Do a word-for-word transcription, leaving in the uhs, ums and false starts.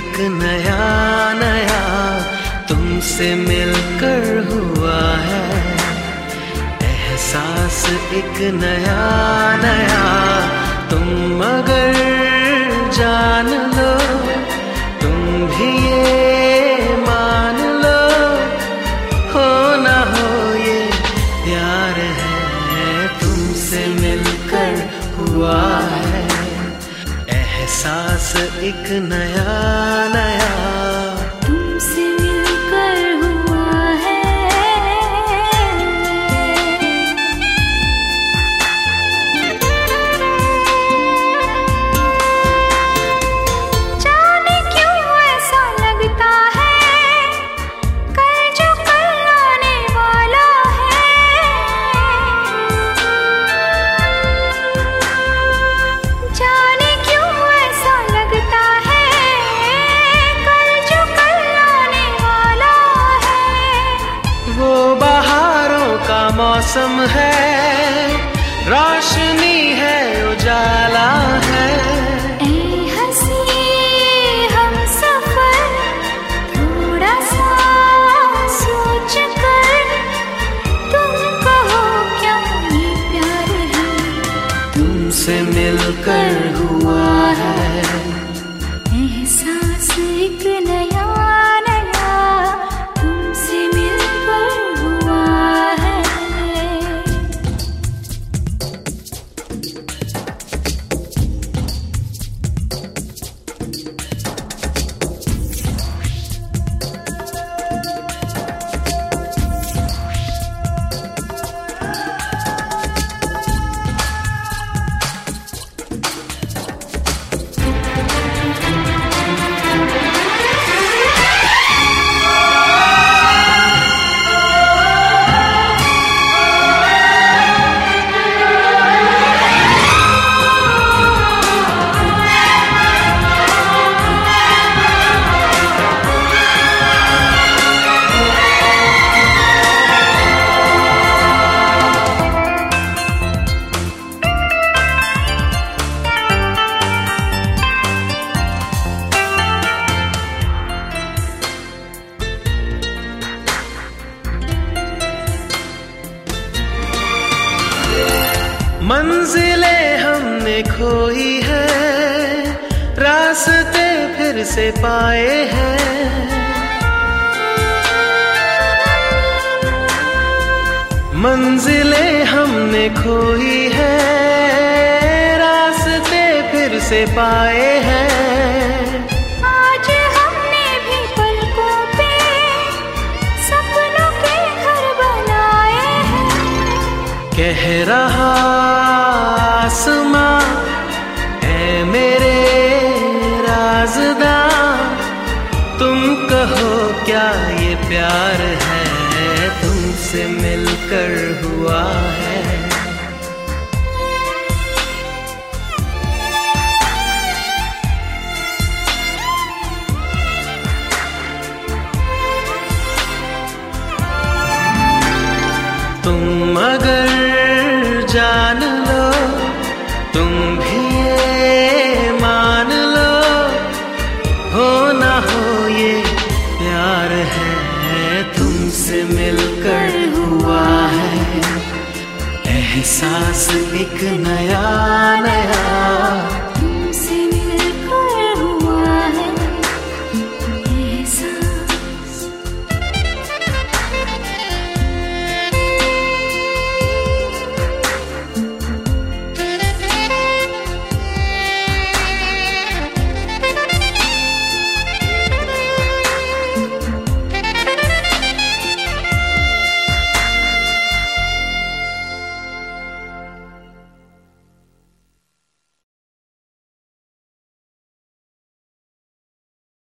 एक नया नया तुमसे मिलकर हुआ है। एहसास एक नया नया तुम मगर जान लो, तुम भी ये मान लो, हो ना हो ये प्यार है तुमसे मिलकर हुआ है। एहसास एक नया नया तुमसे मिलकर हुआ है। जाने क्यों ऐसा लगता है कल जो कल आने वाला है। जाने क्यों ऐसा लगता है कल जो कल आने वाला है। वो बहारों का मौसम है, रोशनी है उजाला है। ऐ हंसी हम सफर थोड़ा सा सोच कर, तुम कहो क्या ये प्यार है तुमसे मिलकर हुआ है। एहसास एक नया नया तुमसे मिलकर हुआ है। मंजिलें हमने खोई है, रास्ते फिर से पाए हैं। मंजिलें हमने खोई है, रास्ते फिर से पाए हैं। आज हमने भी पलकों पे सपनों के घर बनाए हैं। कह रहा आसमां ऐ मेरे राज़दां, तुम कहो क्या ये प्यार है तुमसे मिलकर हुआ है। तुम अगर जान लो, तुम भी ये मान लो, हो ना हो ये प्यार है तुमसे मिलकर हुआ है। एहसास एक नया नया